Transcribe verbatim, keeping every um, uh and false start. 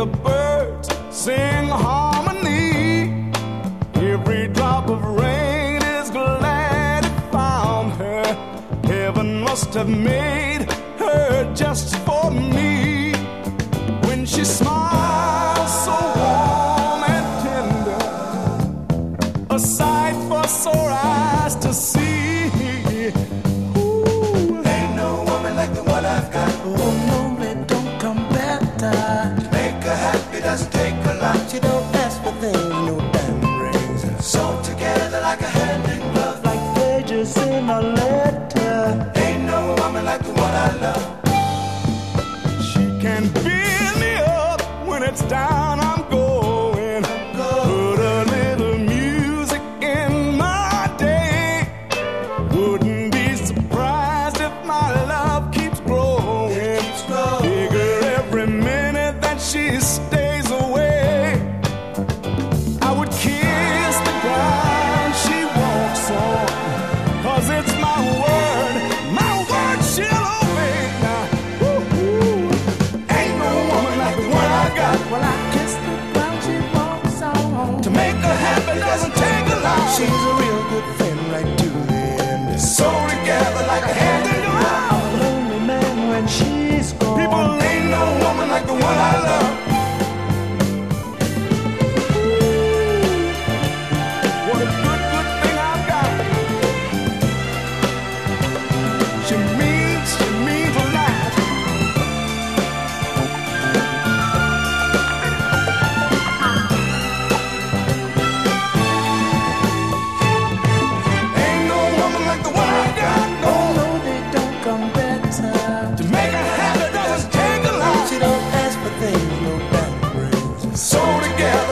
the birds sing harmony. Every drop of rain is glad it found her. Heaven must have made her just for me. When she smiles so warm and tender, a sight for sore eyes to see. Ooh. Ain't no woman like the one I've got. Oh no, it don't come better. To make her happy doesn't take a lot. She don't ask for things, no diamond rings. Sewn together like a hand in glove, like pages in a letter. Ain't no woman like the one I love. She can build me up when it's down.